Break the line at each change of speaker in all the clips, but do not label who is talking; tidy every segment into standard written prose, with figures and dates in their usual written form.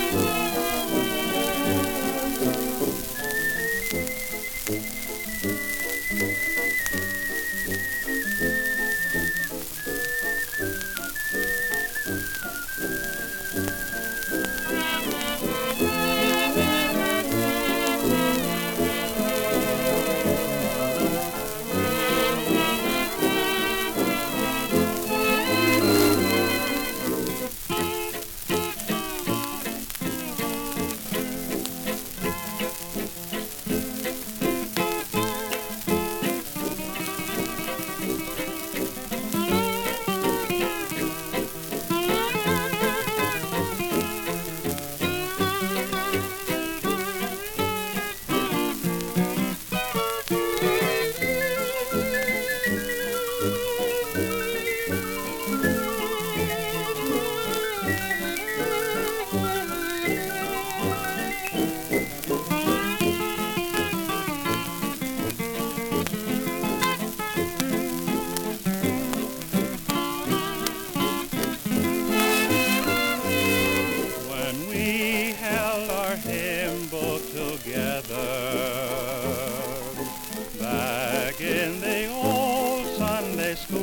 Back in the old Sunday school,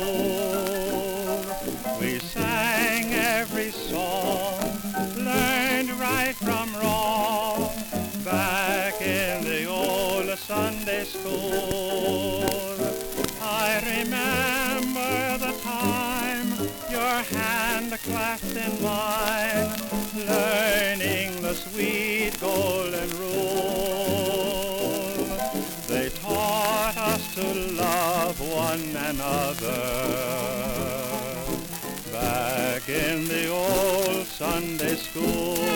we sang every song, learned right from wrong. Back in the old Sunday school, I remember the time your hand clasped in mine, learning the sweet golden rule. They taught us to love one another. Back in the old Sunday school.